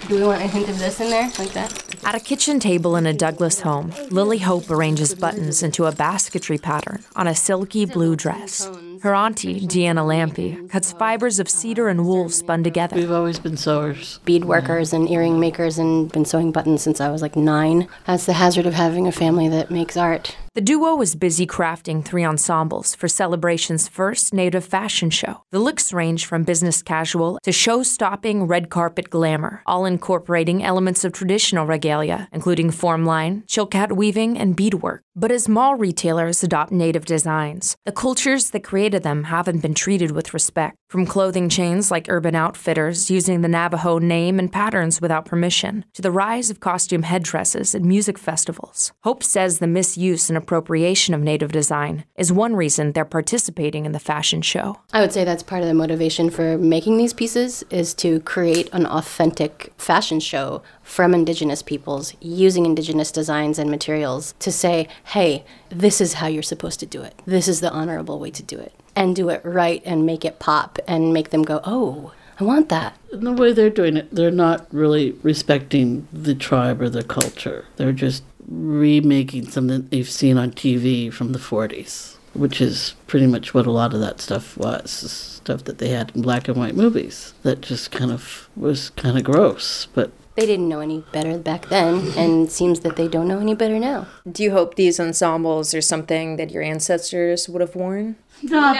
Do we want a hint of this in there, like that? At a kitchen table in a Douglas home, Lily Hope arranges buttons into a basketry pattern on a silky blue dress. Her auntie, Deanna Lampy, cuts fibers of cedar and wool spun together. We've always been sewers. Bead workers and earring makers, and been sewing buttons since I was like 9. That's the hazard of having a family that makes art. The duo was busy crafting 3 ensembles for Celebration's first Native fashion show. The looks range from business casual to show-stopping red carpet glamour, all incorporating elements of traditional regalia, including formline, chilkat weaving, and beadwork. But as mall retailers adopt Native designs, the cultures that created them haven't been treated with respect. From clothing chains like Urban Outfitters using the Navajo name and patterns without permission, to the rise of costume headdresses at music festivals. Hope says the misuse and appropriation of Native design is one reason they're participating in the fashion show. I would say that's part of the motivation for making these pieces, is to create an authentic fashion show from Indigenous peoples, using Indigenous designs and materials to say, hey, this is how you're supposed to do it. This is the honorable way to do it. And do it right and make it pop and make them go, oh, I want that. In the way they're doing it, they're not really respecting the tribe or the culture. They're just remaking something they've seen on TV from the 40s, which is pretty much what a lot of that stuff was, stuff that they had in black and white movies that just was kind of gross, but they didn't know any better back then, and it seems that they don't know any better now. Do you hope these ensembles are something that your ancestors would have worn? Not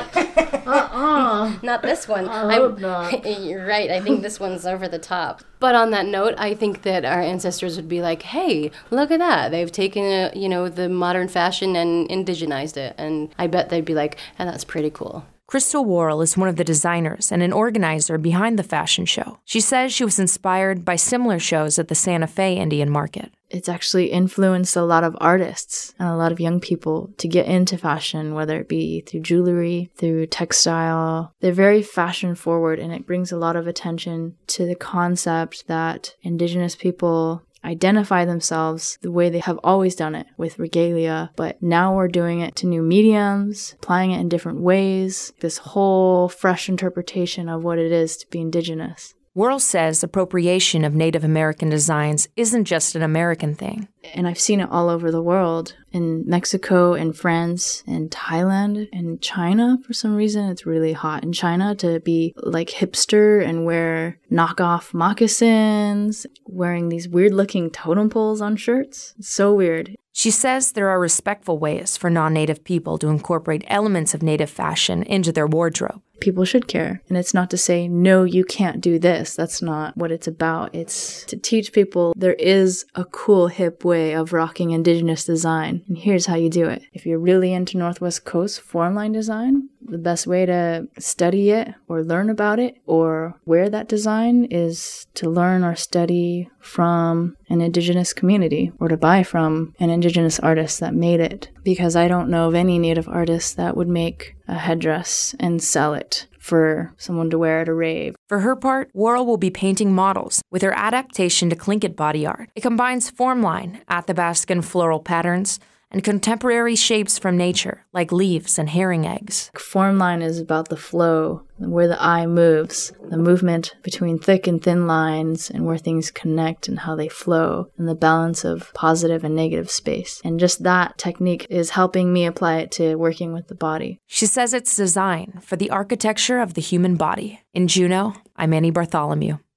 that. Not this one. I hope not. You're right. I think this one's over the top. But on that note, I think that our ancestors would be like, hey, look at that. They've taken, the modern fashion and indigenized it. And I bet they'd be like, that's pretty cool. Crystal Worrell is one of the designers and an organizer behind the fashion show. She says she was inspired by similar shows at the Santa Fe Indian Market. It's actually influenced a lot of artists and a lot of young people to get into fashion, whether it be through jewelry, through textile. They're very fashion forward, and it brings a lot of attention to the concept that Indigenous people identify themselves the way they have always done it, with regalia, but now we're doing it to new mediums, applying it in different ways, this whole fresh interpretation of what it is to be Indigenous. Worrell says appropriation of Native American designs isn't just an American thing. And I've seen it all over the world. In Mexico, in France, in Thailand, in China, for some reason, it's really hot in China to be like hipster and wear knockoff moccasins, wearing these weird-looking totem poles on shirts. It's so weird. She says there are respectful ways for non-Native people to incorporate elements of Native fashion into their wardrobe. People should care. And it's not to say, no, you can't do this. That's not what it's about. It's to teach people there is a cool, hip way of rocking Indigenous design. And here's how you do it. If you're really into Northwest Coast formline design, the best way to study it or learn about it or wear that design is to learn or study from an Indigenous community or to buy from an Indigenous artist that made it. Because I don't know of any Native artist that would make a headdress and sell it for someone to wear at a rave. For her part, Worrell will be painting models with her adaptation to Tlingit body art. It combines formline, Athabascan floral patterns, and contemporary shapes from nature, like leaves and herring eggs. Formline is about the flow, where the eye moves, the movement between thick and thin lines, and where things connect and how they flow, and the balance of positive and negative space. And just that technique is helping me apply it to working with the body. She says it's designed for the architecture of the human body. In Juneau, I'm Annie Bartholomew.